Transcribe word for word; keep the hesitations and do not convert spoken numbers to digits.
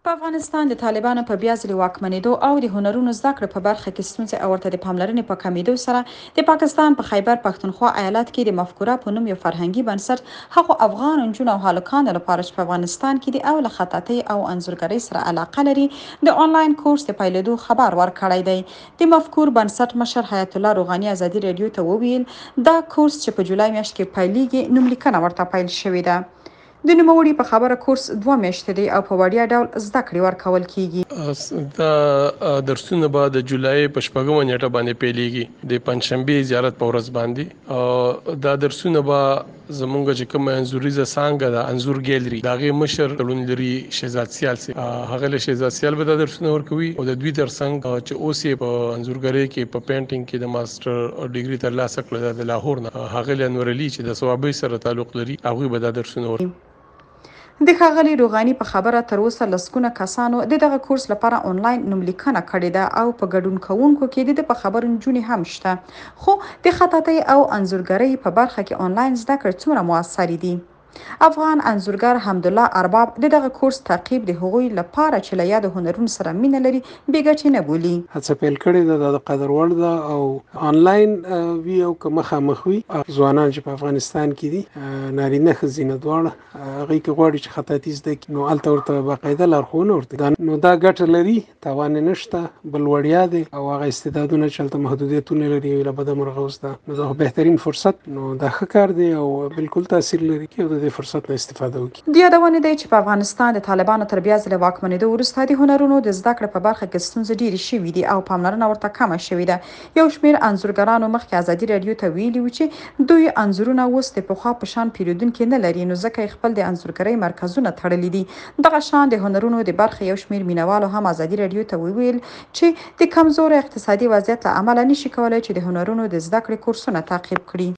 په افغانستان د طالبانو په بیا ځلې واکمنېدو او د هنرونو زده کړې په برخه کې ستونزې او ورته د پاملرنې په کمیدو سره د پاکستان په خیبر پښتونخوا ایالت کې د مفکوره په نوم یو فرهنګي بنسټ هغو افغان نجونو او هلکانو لپاره چې په افغانستان کې د او له خطاطۍ او انځورګرۍ سره علاقه لري د آنلاین کورس د پیلېدو خبر ورکړی دی. د مفکور بنسټ مشر حیات الله روغاني ازادي راډیو ته وویل دا کورس چې په جولای میاشت کې پیلېږي نوملیکنه ورته پیل شوې ده. د نوموړي په خبره کورس دوه میاشتې دی او په وړیا ډول زده کړې ورکول کیږي. دا درسونه به د جولای په شپږمه نیټه باندې پیلېږي د پنځشنبې زیارت په ورځ باندې او دا درسونه به زمونږ چې کوم انځوریزه څانګه ده انځور ګیلري دا غي مشر تړون لري شهزاد سیال سي هغه له شهزاد سیال به دا درسونه ورکوي او د دوی ترڅنګ چې اوسې په انځورګرۍ کې په پینټینګ کې د ماستر ډیګري ترلاسه کړل د لاهور نه هغه له انور علي چې د ثوابي سره تعلق لري هغه به دا درسونه ورکوي. د ښاغلي روغاني په خبره تر اوسه لسګونه کسانو د دغه کورس لپاره آنلاین نوملیکنه کړې ده او په ګډون کوونکو کې د په خبرو نجونې هم شته. خو د خطاطۍ او انځورګرۍ په برخه کې آنلاین زده کړې څومره موثرې دي؟ افغان انځورګر حمدالله ارباب د دغه کورس تعقیب د هغوی لپاره چې له یاد هنرونو سره مینه لري بې ګټې نه بولي. هڅه پیل کړې ده د قدر وړ ده او آنلاین وی او که مخامخ وي ځوانان چې په افغانستان کې دي نارینه ښځینه دواړه هغوی که غواړي چې خطاطي زده کړي نو هلته ورته باقاعده لارښوونه ورته نو دا ګټه لري تاوان یې نشته بل وړیا دی او هغه استعدادونه چې هلته محدودیتونه لري له بده مرغه اوس ده نو دا بهترین فرصت نو دا ښه کار دی او بالکل تاثیر لري کې د فرصت نه استفاده وکړي. د یادونې دی چې په افغانستان د طالبانو تر بیا ځلې واکمنېدو وروسته د هنرونو د زده کړې په برخه کې ستونزې ډېرې شوي دي او پاملرنه ورته کمه شوې ده. یو شمېر انځورګرانو مخکې ازادي راډیو ته ویلي و چې دوی انځورونه اوس د پخوا په شان پیرودونکي نه لري نو ځکه یې خپل د انځورګرۍ مرکزونه تړلي دي. دغه شان د هنرونو د برخې یو شمېر مینوالو هم ازادي راډیو ته وویل چې د کمزور اقتصادي وضعیت له امله نشي کولای چې د هنرونو د زده کړې کورسونه تعقیب کړي.